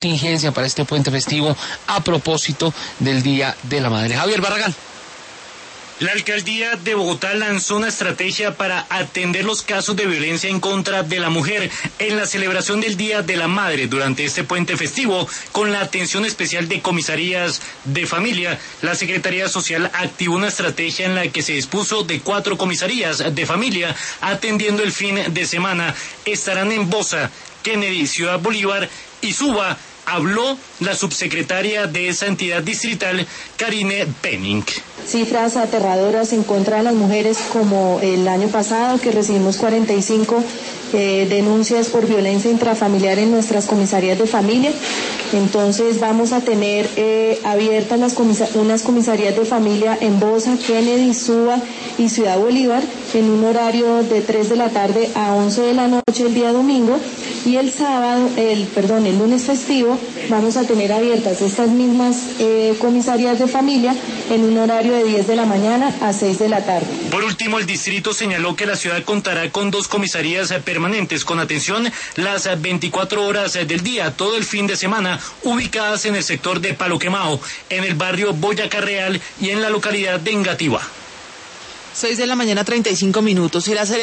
contingencia para este puente festivo a propósito del Día de la Madre. Javier Barragán. La alcaldía de Bogotá lanzó una estrategia para atender los casos de violencia en contra de la mujer en la celebración del Día de la Madre durante este puente festivo, con la atención especial de comisarías de familia. La Secretaría Social activó una estrategia en la que se dispuso de 4 comisarías de familia atendiendo el fin de semana. Estarán en Bosa, Kennedy, Ciudad Bolívar y Suba. Habló la subsecretaria de esa entidad distrital, Karine Penning. Cifras aterradoras en contra de las mujeres, como el año pasado, que recibimos 45 denuncias por violencia intrafamiliar en nuestras comisarías de familia. Entonces vamos a tener abiertas unas comisarías de familia en Bosa, Kennedy, Suba y Ciudad Bolívar en un horario de 3 de la tarde a 11 de la noche el día domingo, y el lunes festivo vamos a tener abiertas estas mismas comisarías de familia en un horario de 10 de la mañana a 6 de la tarde. Por último, el distrito señaló que la ciudad contará con 2 comisarías permanentes con atención las 24 horas del día, todo el fin de semana, ubicadas en el sector de Palo Quemado, en el barrio Boyacá Real y en la localidad de Engativá. 6 de la mañana, 35 minutos.